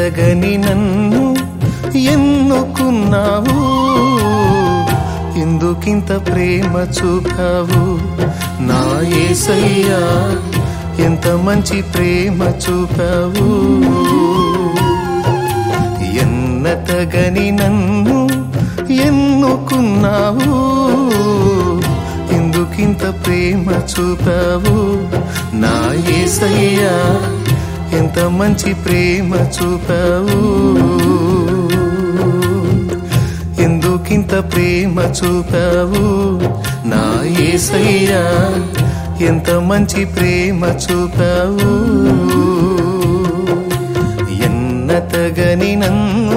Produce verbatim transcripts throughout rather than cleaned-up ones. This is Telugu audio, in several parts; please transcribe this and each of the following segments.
ఎన్నతగని నన్ను ఎన్నుకున్నావు, ఎందుకింత ప్రేమ చూపావు నా యేసయ్యా, ఎంత మంచి ప్రేమ చూపావు. ఎన్నతగని నన్ను ఎన్నుకున్నావు, ఎందుకింత ప్రేమ చూపావు నా యేసయ్యా, ఎంత మంచి ప్రేమ చూపావు. ఎందుకింత ప్రేమ చూపావు నా యేసయ్యా, ఎంత మంచి ప్రేమ చూపావు. ఎన్నతగని నన్ను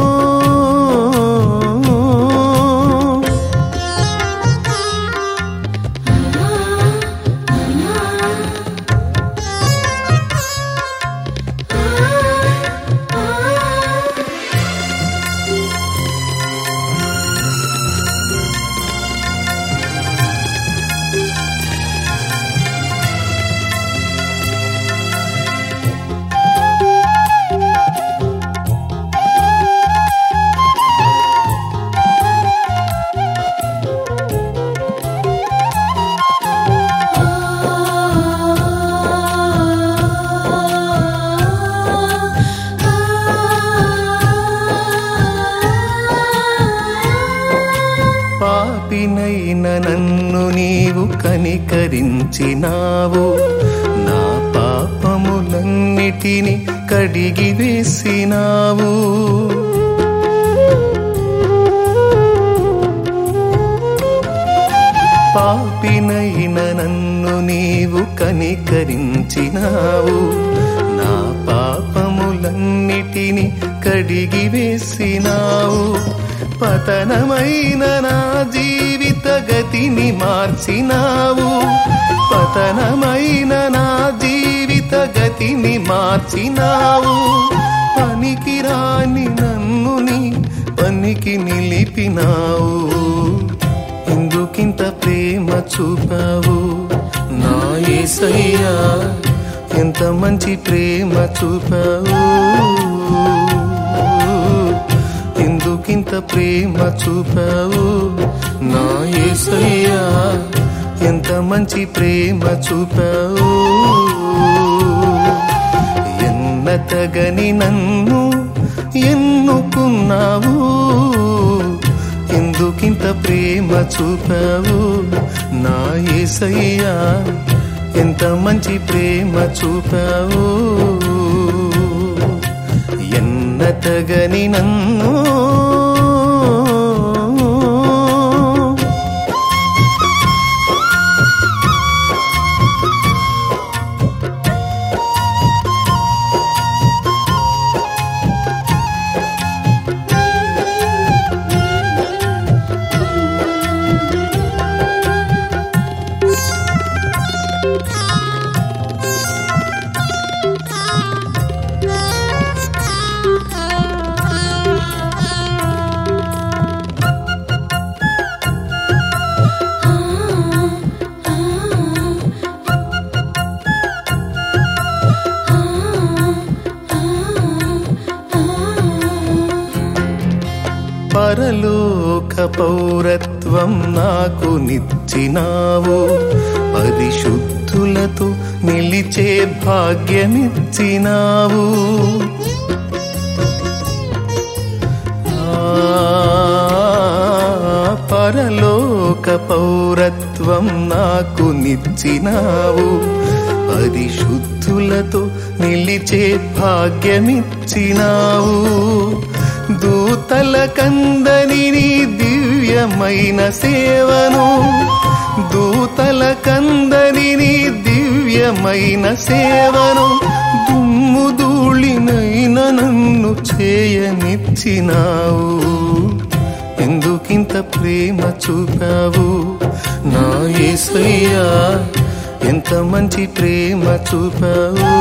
పాపినైన నన్ను నీవు కనికరించినావు, నా పాపములన్నిటిని కడిగి వేసినావు. పాపినైన నన్ను నీవు కనికరించినావు, నా పాపములన్నిటిని కడిగి వేసినావు. పతనమైన నా జీవిత గతిని మార్చినావు, పతనమైన నా జీవిత గతిని మార్చినావు. పనికిరాని నన్ను నీ పనికి నిలిపినావు, ఎందుకింత ప్రేమ చూపావు నా యేసయ్యా, ఎంత మంచి ప్రేమ చూపావు. ఎందుకింత ప్రేమ చూపావు నా యేసయ్యా, ఎంత మంచి ప్రేమ చూపావు. ఎన్నతగని నన్ను ఎన్నుకున్నావు, ఎందుకింత ప్రేమ చూపావు నా యేసయ్యా, ఎంత మంచి ప్రేమ చూపావు. ఎన్నతగని నన్ను పరలోక పౌరత్వం నాకు నిచ్చినావు, పరిశుద్ధులతో నిలిచే భాగ్యమిచ్చినావు. పరలోక పౌరత్వం నాకు నిచ్చినావు, పరిశుద్ధులతో నిలిచే భాగ్యమిచ్చినావు. దూతల కందని నీ దివ్యమైన సేవను, దూతల కందని నీ దివ్యమైన సేవను, దుమ్ము ధూళినైన నన్ను చేయనిచ్చినావు. ఎందుకింత ప్రేమ చూపావు నా యేసయ్యా, ఎంత మంచి ప్రేమ చూపావు.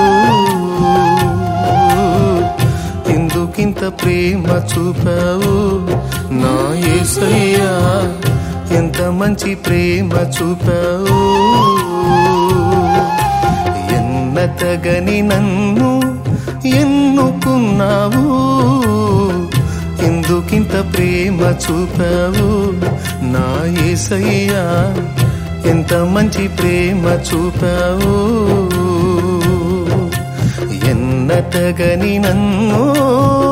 ఎందుకింత ప్రేమ చూపావు నా యేసయ్యా, ఎంత మంచి ప్రేమ చూపావు. ఎన్నతగని నన్ను ఎన్నుకున్నావు ఎందుకింత ప్రేమ చూపావు నా యేసయ్యా ఎంత మంచి ప్రేమ చూపావు ఎన్నతగని నన్ను